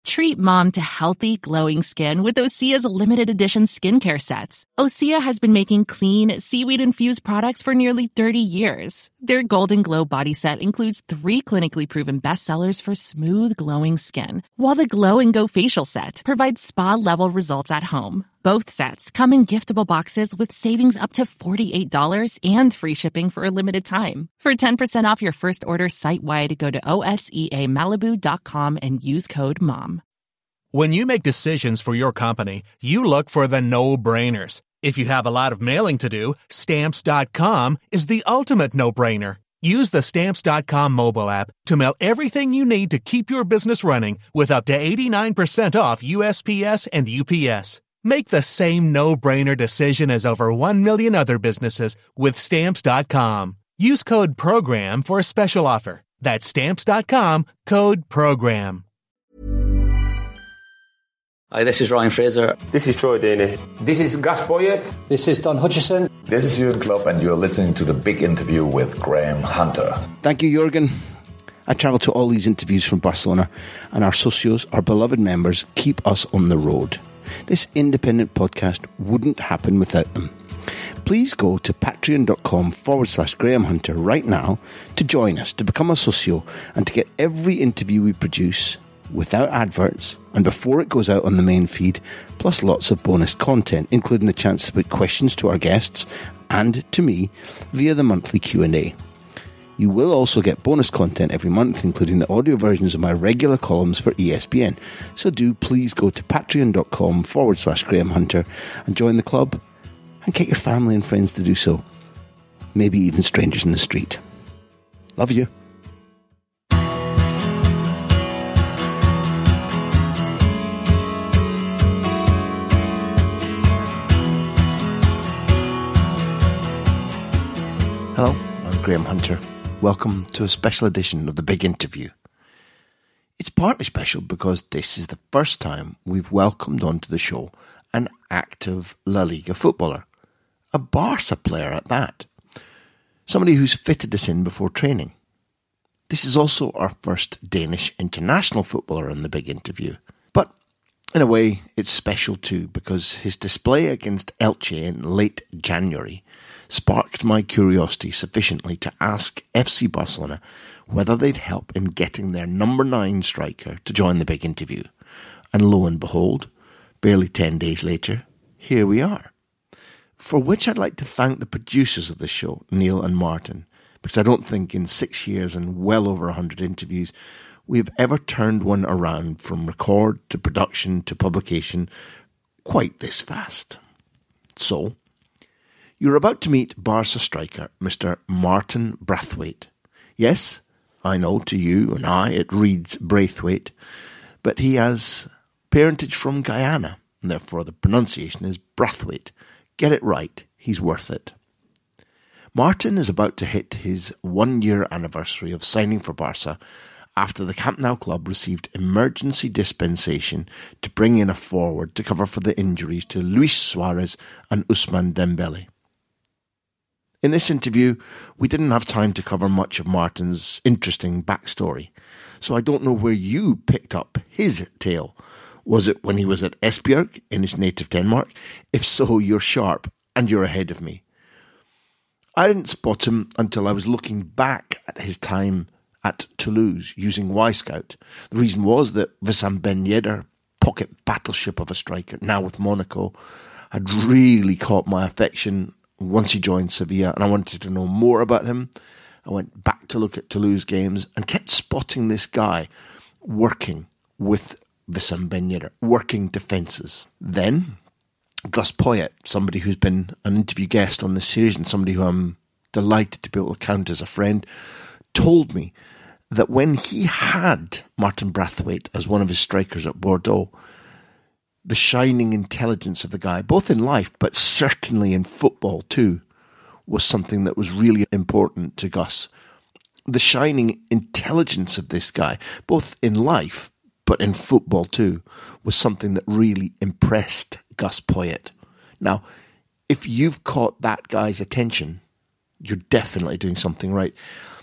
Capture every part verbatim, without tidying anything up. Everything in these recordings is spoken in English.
Treat mom to healthy, glowing skin with Osea's limited edition skincare sets. Osea has been making clean, seaweed-infused products for nearly thirty years. Their Golden Glow body set includes three clinically proven bestsellers for smooth, glowing skin, while the Glow and Go facial set provides spa-level results at home. Both sets come in giftable boxes with savings up to forty-eight dollars and free shipping for a limited time. For ten percent off your first order site-wide, go to O S E A Malibu dot com and use code MOM. When you make decisions for your company, you look for the no-brainers. If you have a lot of mailing to do, Stamps dot com is the ultimate no-brainer. Use the Stamps dot com mobile app to mail everything you need to keep your business running with up to eighty-nine percent off U S P S and U P S. Make the same no-brainer decision as over one million other businesses with Stamps dot com. Use code PROGRAM for a special offer. That's Stamps dot com, code PROGRAM. Hi, this is Ryan Fraser. This is Troy Deeney. This is Gus Poyet. This is Don Hutchison. This is Jurgen Klopp, and you're listening to The Big Interview with Graham Hunter. Thank you, Jurgen. I travel to all these interviews from Barcelona, and our socios, our beloved members, keep us on the road. This independent podcast wouldn't happen without them. Please go to patreon.com forward slash Graham Hunter right now to join us, to become a socio, and to get every interview we produce without adverts and before it goes out on the main feed, plus lots of bonus content, including the chance to put questions to our guests and to me via the monthly Q and A. You will also get bonus content every month, including the audio versions of my regular columns for E S P N. So do please go to patreon.com forward slash Graham Hunter and join the club, and get your family and friends to do so. Maybe even strangers in the street. Love you. Hello, I'm Graham Hunter. Welcome to a special edition of The Big Interview. It's partly special because this is the first time we've welcomed onto the show an active La Liga footballer, a Barca player at that, somebody who's fitted us in before training. This is also our first Danish international footballer in The Big Interview, but in a way it's special too because his display against Elche in late January sparked my curiosity sufficiently to ask F C Barcelona whether they'd help in getting their number nine striker to join The Big Interview. And lo and behold, barely ten days later, here we are. For which I'd like to thank the producers of the show, Neil and Martin, because I don't think in six years and well over a hundred interviews we've ever turned one around from record to production to publication quite this fast. So, you're about to meet Barca striker Mister Martin Braithwaite. Yes, I know to you and I it reads Braithwaite, but he has parentage from Guyana, and therefore the pronunciation is Braithwaite. Get it right, he's worth it. Martin is about to hit his one-year anniversary of signing for Barca after the Camp Nou club received emergency dispensation to bring in a forward to cover for the injuries to Luis Suarez and Ousmane Dembele. In this interview, we didn't have time to cover much of Martin's interesting backstory, so I don't know where you picked up his tale. Was it when he was at Esbjerg in his native Denmark? If so, you're sharp and you're ahead of me. I didn't spot him until I was looking back at his time at Toulouse using Y-Scout. The reason was that Wissam Ben Yedder, pocket battleship of a striker, now with Monaco, had really caught my affection once he joined Sevilla, and I wanted to know more about him. I went back to look at Toulouse games and kept spotting this guy working with Wissam Ben Yedder, working defences. Then, Gus Poyet, somebody who's been an interview guest on this series and somebody who I'm delighted to be able to count as a friend, told me that when he had Martin Braithwaite as one of his strikers at Bordeaux, the shining intelligence of the guy, both in life but certainly in football too, was something that was really important to Gus. The shining intelligence of this guy, both in life but in football too, was something that really impressed Gus Poyet. Now, if you've caught that guy's attention, you're definitely doing something right.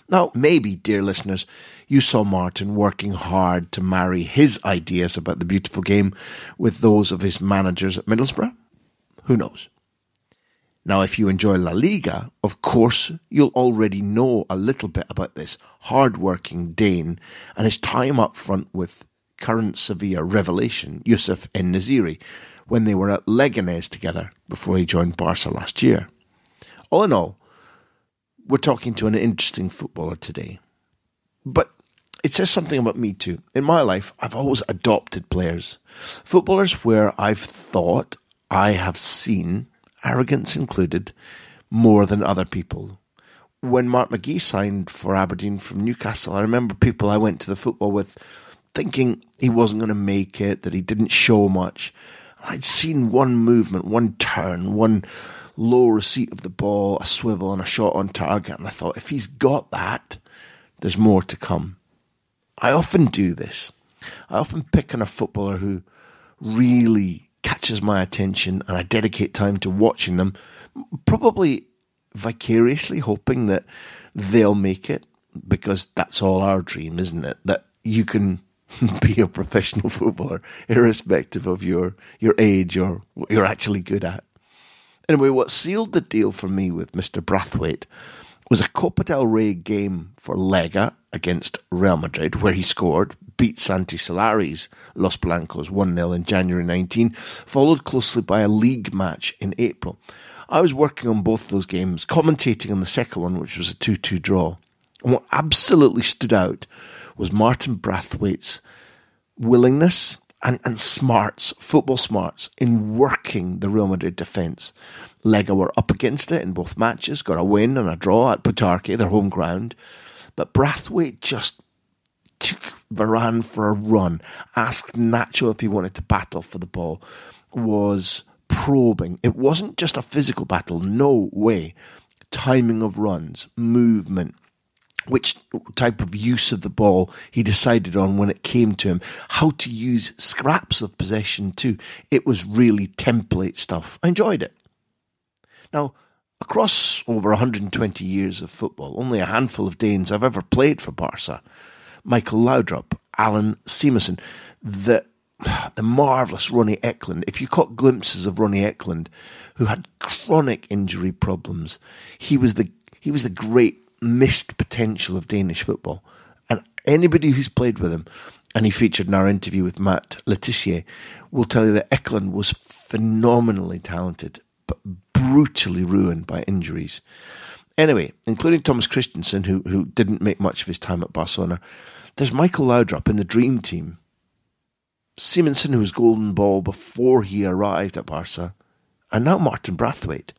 Now, maybe, dear listeners, you saw Martin working hard to marry his ideas about the beautiful game with those of his managers at Middlesbrough. Who knows? Now, if you enjoy La Liga, of course, you'll already know a little bit about this hard-working Dane and his time up front with current Sevilla revelation, Youssef En-Nesyri, when they were at Leganés together before he joined Barca last year. All in all, we're talking to an interesting footballer today. But it says something about me too. In my life, I've always adopted players. Footballers where I've thought I have seen, arrogance included, more than other people. When Mark McGee signed for Aberdeen from Newcastle, I remember people I went to the football with thinking he wasn't going to make it, that he didn't show much. I'd seen one movement, one turn, one low receipt of the ball, a swivel and a shot on target, and I thought, if he's got that, there's more to come. I often do this. I often pick on a footballer who really catches my attention and I dedicate time to watching them, probably vicariously hoping that they'll make it, because that's all our dream, isn't it? That you can be a professional footballer irrespective of your, your age or what you're actually good at. Anyway, what sealed the deal for me with Mister Brathwaite was a Copa del Rey game for Lega against Real Madrid, where he scored, beat Santi Solari's Los Blancos one nil in January nineteenth, followed closely by a league match in April. I was working on both those games, commentating on the second one, which was a two two draw. And what absolutely stood out was Martin Brathwaite's willingness and, and smarts, football smarts, in working the Real Madrid defence. Lega were up against it in both matches, got a win and a draw at Butarque, their home ground. But Brathwaite just took Varane for a run, asked Nacho if he wanted to battle for the ball, was probing. It wasn't just a physical battle, no way. Timing of runs, movement, which type of use of the ball he decided on when it came to him, how to use scraps of possession too. It was really template stuff. I enjoyed it. Now, across over one hundred twenty years of football, only a handful of Danes have ever played for Barca. Michael Laudrup, Alan Seamerson, the, the marvellous Ronnie Eklund. If you caught glimpses of Ronnie Eklund, who had chronic injury problems, he was the he was the great missed potential of Danish football. And anybody who's played with him, and he featured in our interview with Matt Letizier, will tell you that Eklund was phenomenally talented, but brutally ruined by injuries. Anyway, including Thomas Christensen, who, who didn't make much of his time at Barcelona, there's Michael Laudrup in the dream team. Simonsen, who was golden ball before he arrived at Barca, and now Martin Brathwaite.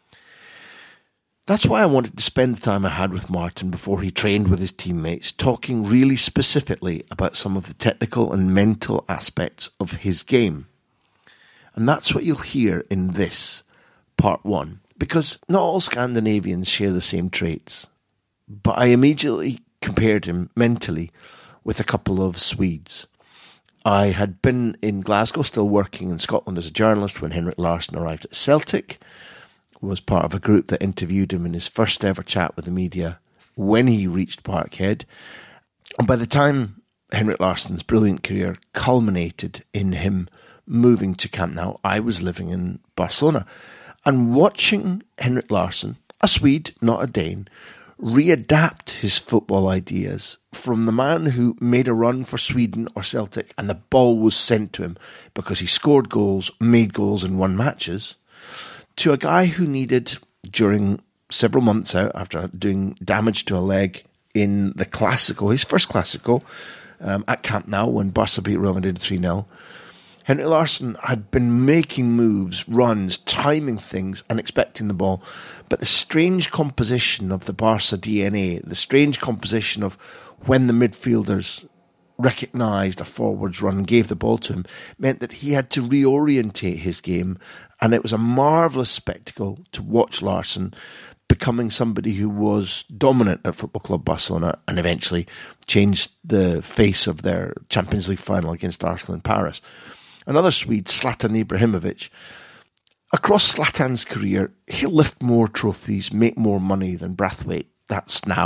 That's why I wanted to spend the time I had with Martin before he trained with his teammates, talking really specifically about some of the technical and mental aspects of his game. And that's what you'll hear in this, part one, because not all Scandinavians share the same traits. But I immediately compared him mentally with a couple of Swedes. I had been in Glasgow, still working in Scotland as a journalist, when Henrik Larsson arrived at Celtic, was part of a group that interviewed him in his first ever chat with the media when he reached Parkhead. And by the time Henrik Larsson's brilliant career culminated in him moving to Camp Nou, I was living in Barcelona. And watching Henrik Larsson, a Swede, not a Dane, readapt his football ideas from the man who made a run for Sweden or Celtic and the ball was sent to him because he scored goals, made goals and won matches, to a guy who needed, during several months out after doing damage to a leg in the Clásico, his first Clásico, um, at Camp Nou when Barca beat Real Madrid three nil, Henrik Larsson had been making moves, runs, timing things and expecting the ball. But the strange composition of the Barca D N A, the strange composition of when the midfielders recognised a forwards run and gave the ball to him, meant that he had to reorientate his game. And it was a marvellous spectacle to watch Larsson becoming somebody who was dominant at Football Club Barcelona and eventually changed the face of their Champions League final against Arsenal in Paris. Another Swede, Zlatan Ibrahimovic. Across Zlatan's career, he'll lift more trophies, make more money than Brathwaite. That's now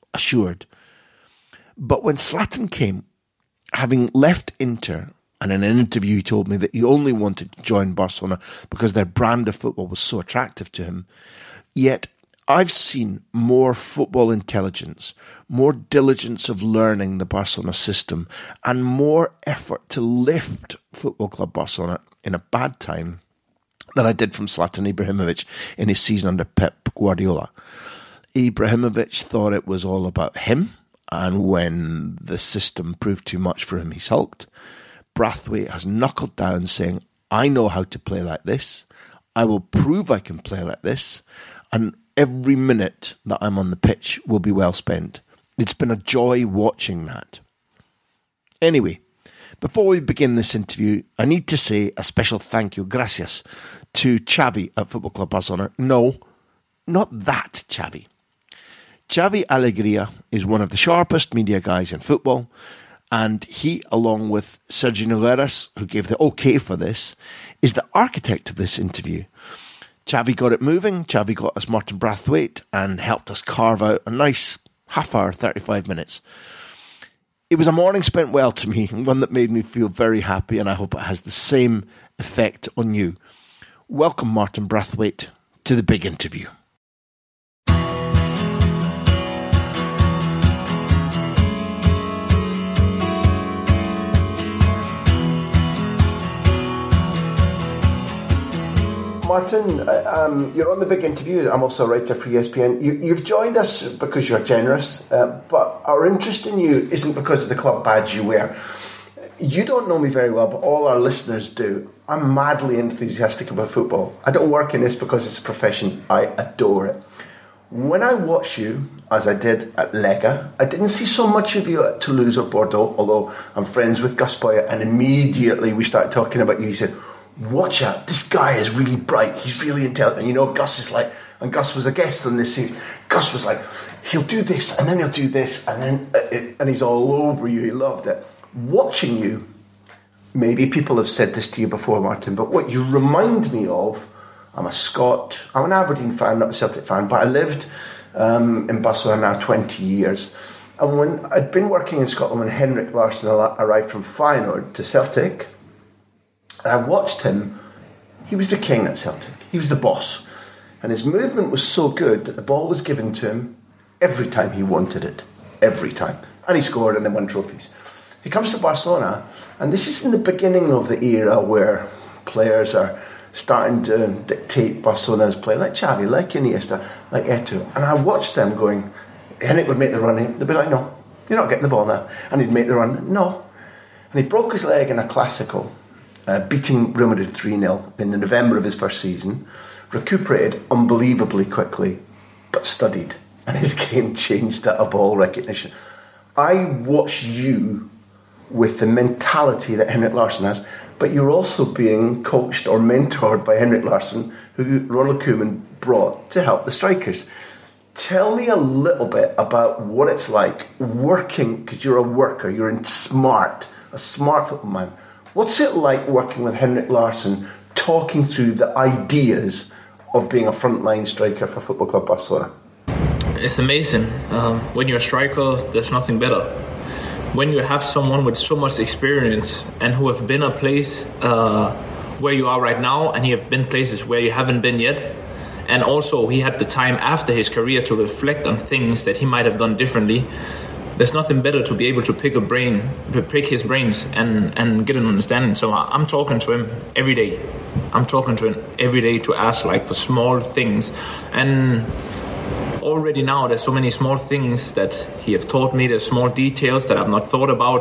assured. But when Zlatan came, having left Inter, and in an interview he told me that he only wanted to join Barcelona because their brand of football was so attractive to him, yet I've seen more football intelligence, more diligence of learning the Barcelona system, and more effort to lift Football Club Barcelona in a bad time than I did from Zlatan Ibrahimovic in his season under Pep Guardiola. Ibrahimovic thought it was all about him, and when the system proved too much for him, he sulked. Braithwaite has knuckled down saying, I know how to play like this. I will prove I can play like this. And every minute that I'm on the pitch will be well spent. It's been a joy watching that. Anyway, before we begin this interview, I need to say a special thank you, gracias, to Xavi at Football Club Barcelona. No, not that Xavi. Xavi Alegria is one of the sharpest media guys in football, and he, along with Sergio Nogueras, who gave the okay for this, is the architect of this interview. Xavi got it moving, Xavi got us Martin Braithwaite, and helped us carve out a nice half hour, thirty-five minutes. It was a morning spent well to me, one that made me feel very happy, and I hope it has the same effect on you. Welcome, Martin Braithwaite, to the big interview. Martin, um, you're on the big interview. I'm also a writer for E S P N. You, you've joined us because you're generous, uh, but our interest in you isn't because of the club badge you wear. You don't know me very well, but all our listeners do. I'm madly enthusiastic about football. I don't work in this because it's a profession. I adore it. When I watch you, as I did at Lega, I didn't see so much of you at Toulouse or Bordeaux, although I'm friends with Gus Poyet, and immediately we started talking about you. He said, watch out, this guy is really bright, he's really intelligent. You know, Gus is like, and Gus was a guest on this scene, Gus was like, he'll do this, and then he'll do this, and then, uh, and he's all over you, he loved it. Watching you, maybe people have said this to you before, Martin, but what you remind me of, I'm a Scot, I'm an Aberdeen fan, not a Celtic fan, but I lived um, in Barcelona now twenty years. And when I'd been working in Scotland when Henrik Larsson arrived from Feyenoord to Celtic, and I watched him, he was the king at Celtic. He was the boss. And his movement was so good that the ball was given to him every time he wanted it. Every time. And he scored and then won trophies. He comes to Barcelona, and this is in the beginning of the era where players are starting to dictate Barcelona's play, like Xavi, like Iniesta, like Eto'o. And I watched them going, Henrik would make the run, they'd be like, no, you're not getting the ball now. And he'd make the run, no. And he broke his leg in a Clásico, Uh, beating Real Madrid three nil in the November of his first season, recuperated unbelievably quickly, but studied, and his game changed out of ball recognition. I watch you with the mentality that Henrik Larsson has, but you're also being coached or mentored by Henrik Larsson, who Ronald Koeman brought to help the strikers. Tell me a little bit about what it's like working, because you're a worker, you're in smart, a smart football man. What's it like working with Henrik Larsson, talking through the ideas of being a frontline striker for Football Club Barcelona? It's amazing. Um, when you're a striker, there's nothing better. When you have someone with so much experience and who have been a place uh, where you are right now, and he have been places where you haven't been yet, and also he had the time after his career to reflect on things that he might have done differently. There's nothing better to be able to pick a brain, to pick his brains and, and get an understanding. So I'm talking to him every day. I'm talking to him every day to ask like for small things. And already now there's so many small things that he have taught me. There's small details that I've not thought about.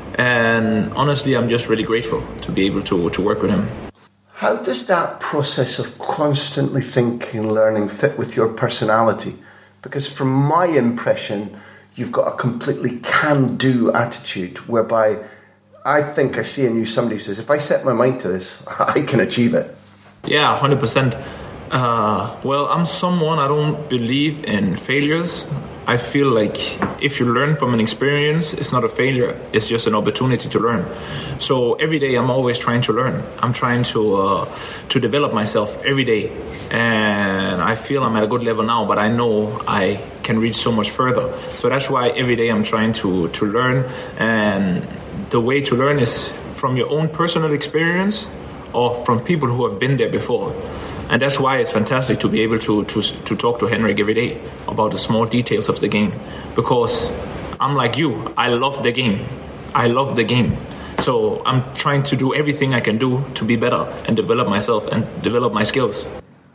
And honestly, I'm just really grateful to be able to, to work with him. How does that process of constantly thinking and learning fit with your personality? Because from my impression, you've got a completely can-do attitude, whereby I think I see in you somebody who says, if I set my mind to this, I can achieve it. Yeah, one hundred percent. Uh, well, I'm someone, I don't believe in failures. I feel like if you learn from an experience, it's not a failure. It's just an opportunity to learn. So every day I'm always trying to learn. I'm trying to uh, to develop myself every day. And I feel I'm at a good level now, but I know I can reach so much further. So that's why every day I'm trying to to learn, and the way to learn is from your own personal experience or from people who have been there before. And that's why it's fantastic to be able to to to talk to Henrik every day about the small details of the game, because I'm like you, I love the game. I love the game. So I'm trying to do everything I can do to be better and develop myself and develop my skills.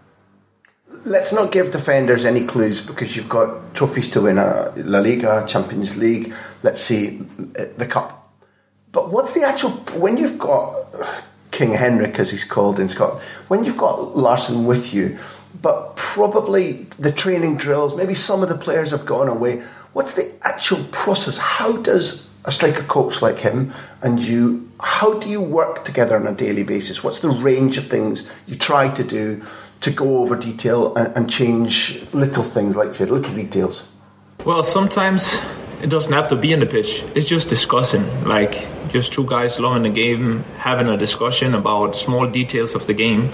Let's not give defenders any clues, because you've got trophies to win, a La Liga, Champions League, let's see, the Cup. But what's the actual, when you've got King Henrik, as he's called in Scotland, when you've got Larsson with you, but probably the training drills, maybe some of the players have gone away, what's the actual process? How does a striker coach like him and you, how do you work together on a daily basis? What's the range of things you try to do to go over detail and, and change little things like your little details? Well, sometimes it doesn't have to be in the pitch. It's just discussing, like just two guys loving the game, having a discussion about small details of the game,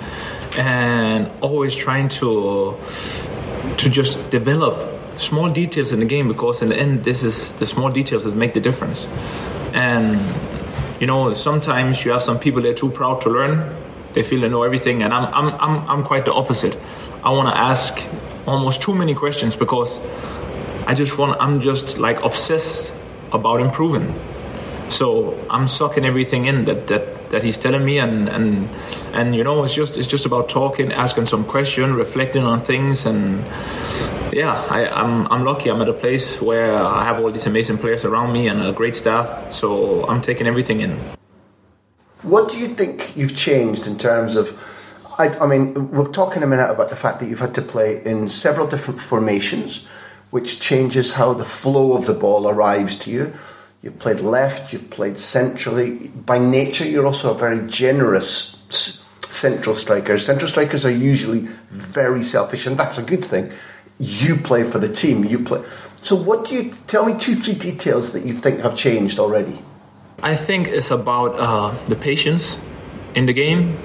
and always trying to to just develop small details in the game, because in the end, this is the small details that make the difference. And you know, sometimes you have some people that are too proud to learn. They feel they know everything, and I'm I'm I'm I'm quite the opposite. I want to ask almost too many questions, because I just want I'm just like obsessed about improving. So I'm sucking everything in that that, that he's telling me, and, and and you know, it's just it's just about talking, asking some question, reflecting on things, and yeah, I, I'm I'm lucky. I'm at a place where I have all these amazing players around me and a great staff. So I'm taking everything in. What do you think you've changed in terms of? I, I mean, we'll talk in a minute about the fact that you've had to play in several different formations, which changes how the flow of the ball arrives to you. You've played left, you've played centrally. By nature, you're also a very generous central striker. Central strikers are usually very selfish, and that's a good thing. You play for the team. You play. So what do you... Tell me two, three details that you think have changed already. I think it's about uh, the patience in the game,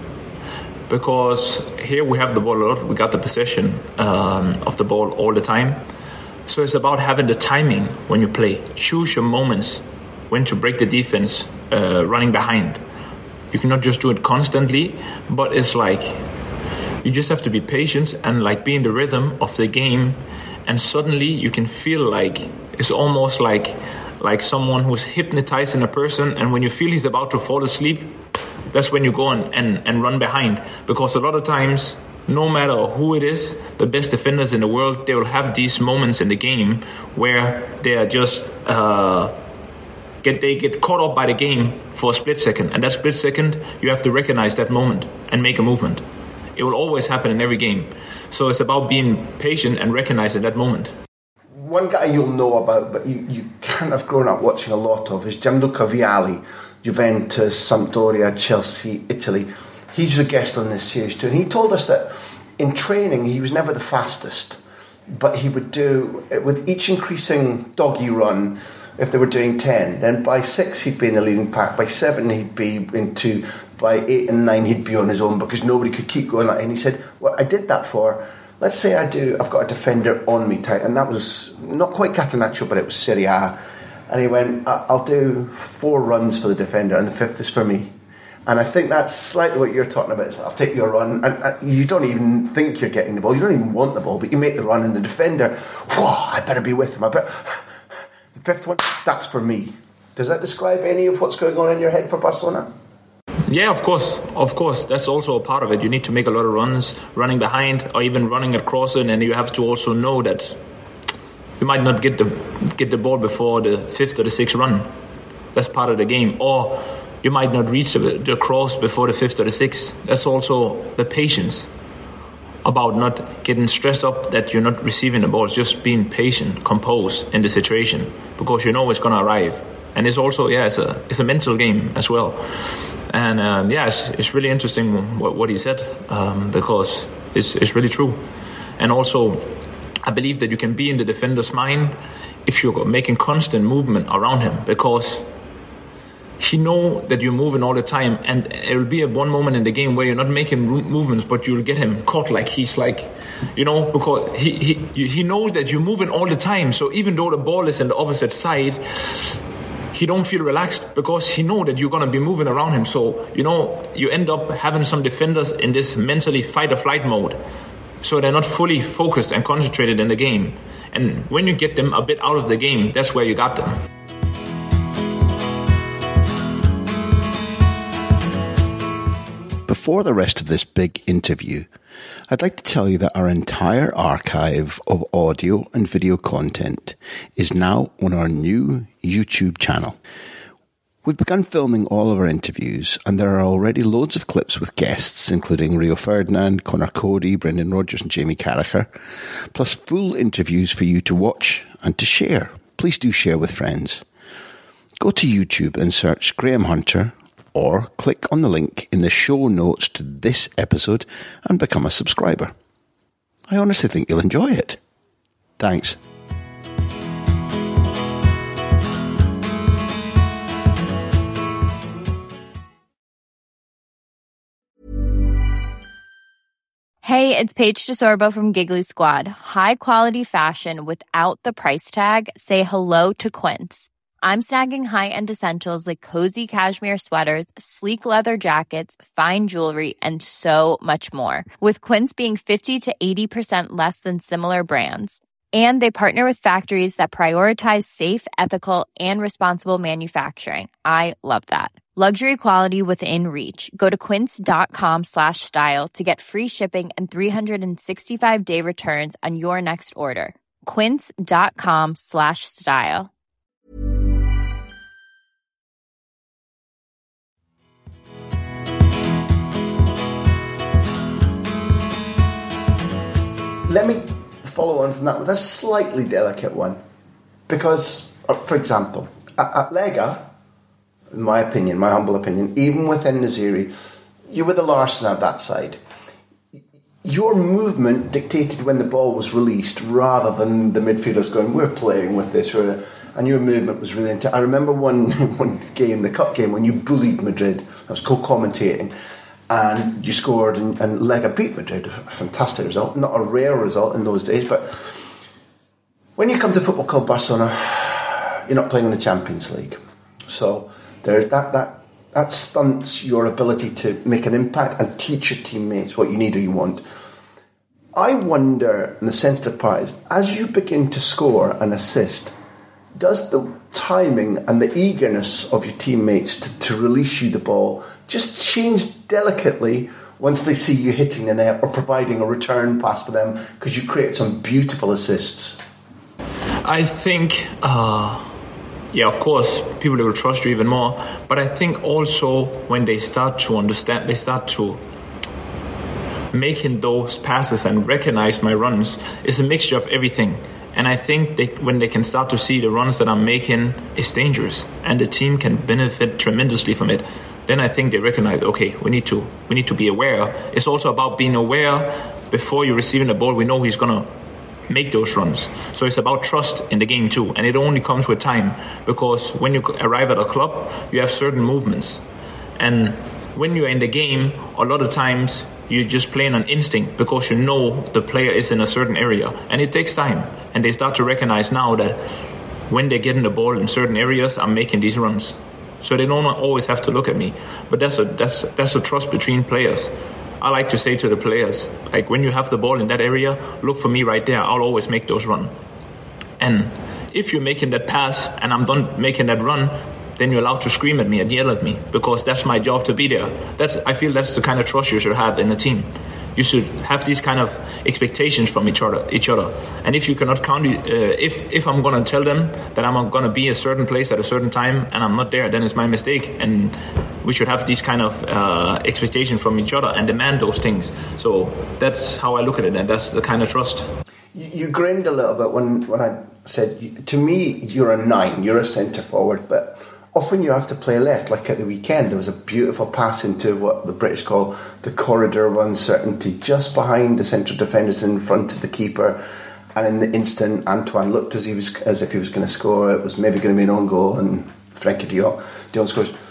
because here we have the ball a lot. We got the possession um, of the ball all the time. So it's about having the timing when you play. Choose your moments when to break the defense uh, running behind. You cannot just do it constantly, but it's like you just have to be patient and like be in the rhythm of the game, and suddenly you can feel like it's almost like like someone who's hypnotizing a person, and when you feel he's about to fall asleep, that's when you go and, and, and run behind. Because a lot of times, no matter who it is, the best defenders in the world, they will have these moments in the game where they are just uh, get they get caught up by the game for a split second, and that split second you have to recognize that moment and make a movement. It will always happen in every game, so it's about being patient and recognizing that moment. One guy you'll know about, but you, you can't have grown up watching a lot of, is Gianluca Vialli, Juventus, Sampdoria, Chelsea, Italy. He's a guest on this series too, and he told us that in training he was never the fastest, but he would do, with each increasing doggy run, if they were doing ten, then by six he'd be in the leading pack, by seven he'd be in two, by eight and nine he'd be on his own, because nobody could keep going like that. And he said, well, I did that for, let's say I do, I've got a defender on me tight, and that was not quite Catenaccio, but it was Serie A, and he went, I'll do four runs for the defender, and the fifth is for me. And I think that's slightly what you're talking about. Is I'll take your run, and, and you don't even think you're getting the ball, you don't even want the ball, but you make the run, and the defender, whoa, I better be with him, I better... The fifth one, that's for me. Does that describe any of what's going on in your head for Barcelona? Yeah, of course, of course. That's also a part of it. You need to make a lot of runs, running behind, or even running at crossing, and you have to also know that you might not get the get the ball before the fifth or the sixth run. That's part of the game. Or you might not reach the, the cross before the fifth or the sixth. That's also the patience about not getting stressed up that you're not receiving the ball. It's just being patient, composed in the situation, because you know it's going to arrive. And it's also, yeah, it's a it's a mental game as well. And um, yeah, it's, it's really interesting what, what he said, um, because it's it's really true. And also, I believe that you can be in the defender's mind if you're making constant movement around him, because he know that you're moving all the time, and it will be a one moment in the game where you're not making movements, but you'll get him caught like he's like, you know, because he he he knows that you're moving all the time. So even though the ball is in the opposite side, he don't feel relaxed because he know that you're gonna be moving around him. So you know, you end up having some defenders in this mentally fight or flight mode, so they're not fully focused and concentrated in the game. And when you get them a bit out of the game, that's where you got them. Before the rest of this big interview, I'd like to tell you that our entire archive of audio and video content is now on our new YouTube channel. We've begun filming all of our interviews, and there are already loads of clips with guests, including Rio Ferdinand, Conor Cody, Brendan Rodgers and Jamie Carragher, plus full interviews for you to watch and to share. Please do share with friends. Go to YouTube and search Graham Hunter, or click on the link in the show notes to this episode and become a subscriber. I honestly think you'll enjoy it. Thanks. Hey, it's Paige DeSorbo from Giggly Squad. High quality fashion without the price tag. Say hello to Quince. I'm snagging high-end essentials like cozy cashmere sweaters, sleek leather jackets, fine jewelry, and so much more. With Quince being fifty to eighty percent less than similar brands. And they partner with factories that prioritize safe, ethical, and responsible manufacturing. I love that. Luxury quality within reach. Go to quince.com slash style to get free shipping and three sixty-five day returns on your next order. Quince.com slash style. Let me follow on from that with a slightly delicate one. Because, for example, at, at Lega, in my opinion, my humble opinion, even within Naziri, you were the Larson of that side. Your movement dictated when the ball was released rather than the midfielders going, we're playing with this. And your movement was really intense. I remember one, one game, the cup game, when you bullied Madrid. I was co-commentating. And you scored, and, and Lega beat Madrid. A fantastic result. Not a rare result in those days, but when you come to Football Club Barcelona, you're not playing in the Champions League. So there, that, that, that stunts your ability to make an impact and teach your teammates what you need or you want. I wonder, in the sensitive part is, as you begin to score and assist, does the timing and the eagerness of your teammates to, to release you the ball just change delicately once they see you hitting the net or providing a return pass for them because you create some beautiful assists? I think, uh, yeah, of course, people will trust you even more. But I think also when they start to understand, they start to making those passes and recognize my runs, it's a mixture of everything. And I think they, when they can start to see the runs that I'm making is dangerous and the team can benefit tremendously from it, then I think they recognize, okay, we need to we need to be aware. It's also about being aware before you're receiving the ball. We know he's going to make those runs. So it's about trust in the game too. And it only comes with time because when you arrive at a club, you have certain movements. And when you're in the game, a lot of times you're just playing on instinct because you know the player is in a certain area. And it takes time. And they start to recognize now that when they're getting the ball in certain areas, I'm making these runs. So they don't always have to look at me. But that's a that's that's a trust between players. I like to say to the players, like, when you have the ball in that area, look for me right there. I'll always make those run. And if you're making that pass and I'm done making that run, then you're allowed to scream at me and yell at me because that's my job to be there. That's I feel that's the kind of trust you should have in a team. You should have these kind of expectations from each other. Each other. And if you cannot count, uh, if if I'm going to tell them that I'm going to be a certain place at a certain time and I'm not there, then it's my mistake. And we should have these kind of uh, expectations from each other and demand those things. So that's how I look at it, and that's the kind of trust. You, you grinned a little bit when, when I said, to me, you're a nine, you're a centre forward, but often you have to play left, like at the weekend. There was a beautiful pass into what the British call the corridor of uncertainty, just behind the central defenders in front of the keeper. And in the instant, Antoine looked as he was as if he was going to score. It was maybe going to be an own goal, and Frenkie de Jong, de Jong scores.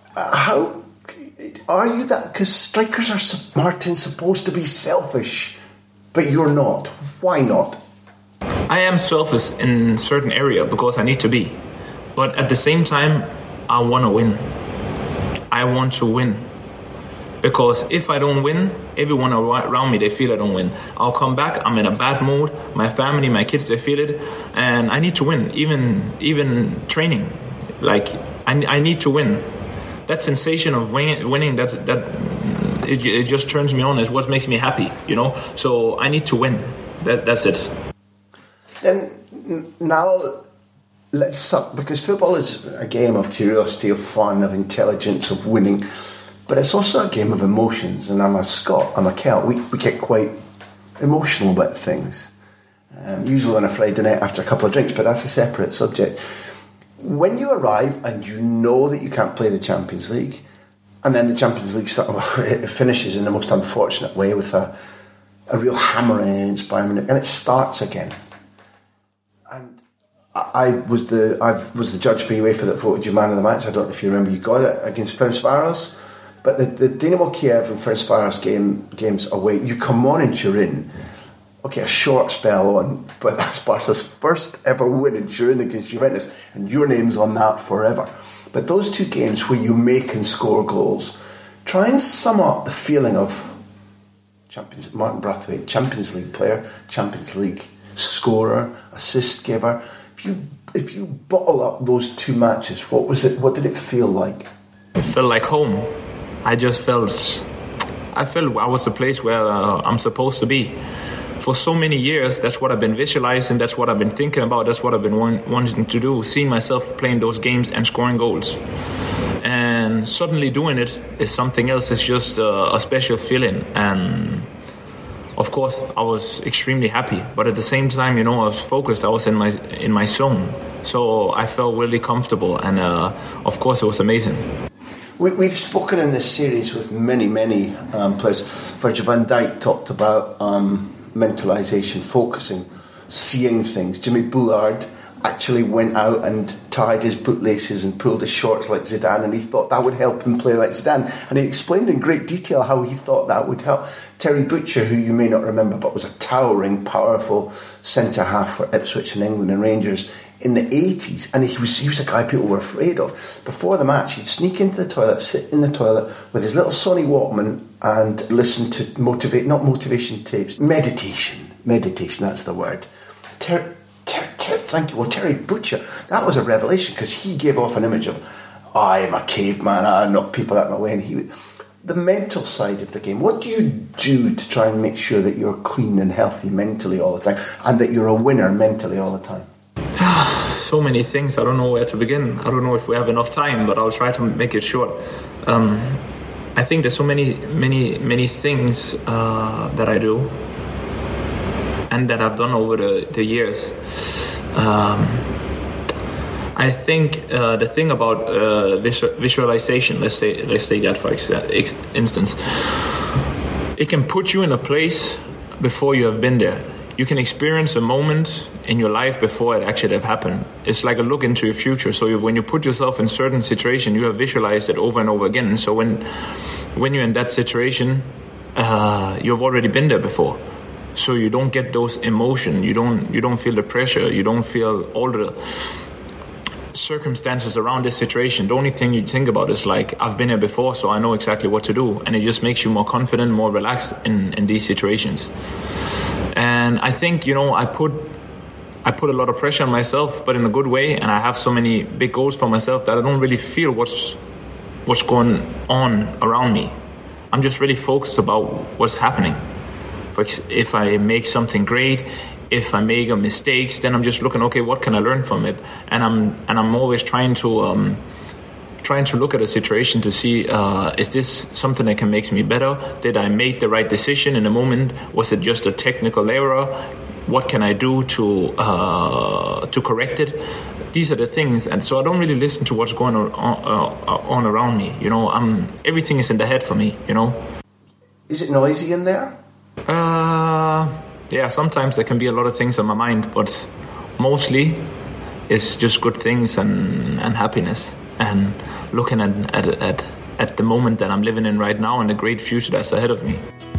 Uh, how are you that? Because strikers are, Martin, supposed to be selfish, but you're not. Why not? I am selfish in certain area because I need to be. But at the same time, I want to win. I want to win. Because if I don't win, everyone around me, they feel I don't win. I'll come back, I'm in a bad mood. My family, my kids, they feel it. And I need to win, even even training. Like, I, I need to win. That sensation of winning, winning that, that it, it just turns me on. Is what makes me happy, you know? So I need to win. That That's it. Then now, let's up, because football is a game of curiosity, of fun, of intelligence, of winning. But it's also a game of emotions, and I'm a Scot, I'm a Celt. We we get quite emotional about things, um, usually on a Friday night after a couple of drinks, but that's a separate subject. When you arrive and you know that you can't play the Champions League, and then the Champions League sort of, it finishes in the most unfortunate way with a, a real hammering against Bayern Munich, and it starts again. And I was the I was the judge for UEFA that voted you man of the match. I don't know if you remember, you got it against Ferencváros. But the, the Dynamo Kiev and Ferencváros game, games away, you come on in Turin, okay, a short spell on, but that's Barca's first ever win in Turin against Juventus, and your name's on that forever. But those two games where you make and score goals, try and sum up the feeling of Champions, Martin Braithwaite, Champions League player, Champions League scorer, assist giver. If you if you bottle up those two matches, what was it? What did it feel like? It felt like home. I just felt, I felt I was the place where uh, I'm supposed to be. For so many years, that's what I've been visualizing, that's what I've been thinking about, that's what I've been want, wanting to do, seeing myself playing those games and scoring goals. And suddenly doing it is something else, it's just uh, a special feeling. And of course, I was extremely happy, but at the same time, you know, I was focused, I was in my in my zone. So I felt really comfortable, and uh, of course, it was amazing. We've spoken in this series with many, many um, players. Virgil van Dijk talked about um, mentalisation, focusing, seeing things. Jimmy Bullard actually went out and tied his bootlaces and pulled his shorts like Zidane, and he thought that would help him play like Zidane. And he explained in great detail how he thought that would help. Terry Butcher, who you may not remember, but was a towering, powerful centre-half for Ipswich and England and Rangers in the eighties, and he was he was a guy people were afraid of. Before the match, he'd sneak into the toilet, sit in the toilet with his little Sony Walkman and listen to motivate, not motivation tapes, meditation. Meditation, that's the word. Ter, ter, ter, thank you. Well, Terry Butcher, that was a revelation, because he gave off an image of, I'm a caveman, I knock people out of my way, and he. The mental side of the game, what do you do to try and make sure that you're clean and healthy mentally all the time, and that you're a winner mentally all the time? So many things, I don't know where to begin. I don't know if we have enough time, but I'll try to make it short. Um, I think there's so many, many, many things uh, that I do and that I've done over the, the years. Um, I think uh, the thing about uh, visual, visualization, let's say, let's take that for ex- ex- instance, it can put you in a place before you have been there. You can experience a moment in your life before it actually have happened. It's like a look into your future. So when you put yourself in certain situation, you have visualized it over and over again. And so when when you're in that situation, uh, you've already been there before. So you don't get those emotions. You don't you don't feel the pressure. You don't feel all the circumstances around this situation. The only thing you think about is like, I've been here before, so I know exactly what to do. And it just makes you more confident, more relaxed in, in these situations. And I think, you know, I put I put a lot of pressure on myself, but in a good way. And I have so many big goals for myself that I don't really feel what's what's going on around me. I'm just really focused about what's happening. For if I make something great, if I make a mistakes, then I'm just looking, okay, what can I learn from it? And I'm and I'm always trying to um, trying to look at a situation to see, uh, is this something that can make me better? Did I make the right decision in the moment? Was it just a technical error? What can I do to uh, to correct it? These are the things, and so I don't really listen to what's going on, uh, on around me. You know, I'm everything is in the head for me. You know. Is it noisy in there? Uh, yeah. Sometimes there can be a lot of things on my mind, but mostly it's just good things and, and happiness. and looking at, at, at, at the moment that I'm living in right now and the great future that's ahead of me.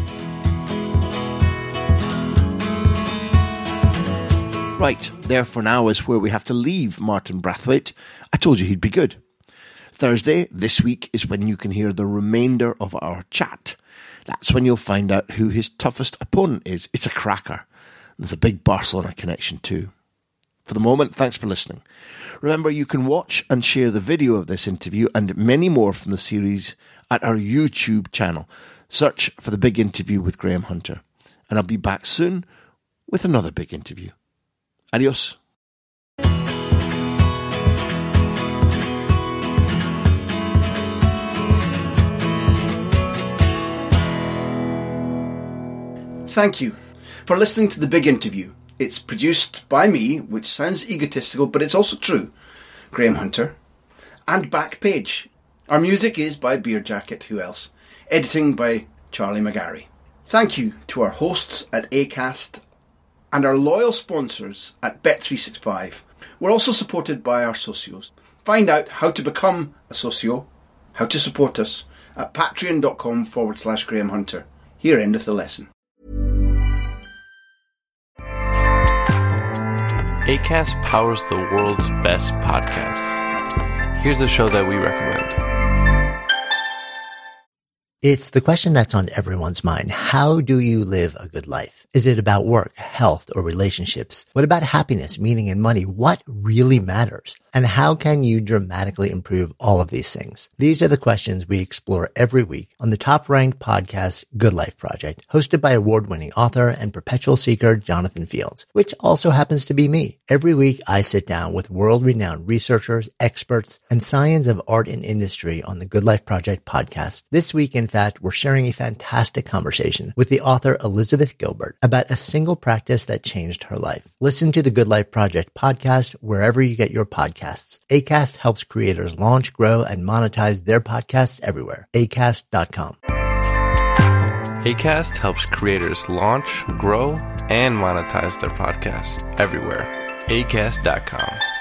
Right, there for now is where we have to leave Martin Brathwaite. I told you he'd be good. Thursday, this week, is when you can hear the remainder of our chat. That's when you'll find out who his toughest opponent is. It's a cracker. There's a big Barcelona connection too. For the moment, thanks for listening. Remember, you can watch and share the video of this interview and many more from the series at our YouTube channel. Search for The Big Interview with Graham Hunter. And I'll be back soon with another big interview. Adios. Thank you for listening to The Big Interview. It's produced by me, which sounds egotistical, but it's also true, Graham Hunter, and Backpage. Our music is by Beer Jacket, who else? Editing by Charlie McGarry. Thank you to our hosts at Acast and our loyal sponsors at Bet three sixty-five. We're also supported by our socios. Find out how to become a socio, how to support us, at patreon.com forward slash Graham Hunter. Here, end of the lesson. Acast powers the world's best podcasts. Here's a show that we recommend. It's the question that's on everyone's mind. How do you live a good life? Is it about work, health, or relationships? What about happiness, meaning, and money? What really matters? And how can you dramatically improve all of these things? These are the questions we explore every week on the top-ranked podcast, Good Life Project, hosted by award-winning author and perpetual seeker Jonathan Fields, which also happens to be me. Every week, I sit down with world-renowned researchers, experts, and science of art and industry on the Good Life Project podcast. This week, in fact, we're sharing a fantastic conversation with the author Elizabeth Gilbert about a single practice that changed her life. Listen to the Good Life Project podcast wherever you get your podcasts. Acast helps creators launch, grow, and monetize their podcasts everywhere. Acast dot com. Acast helps creators launch, grow, and monetize their podcasts everywhere. Acast dot com.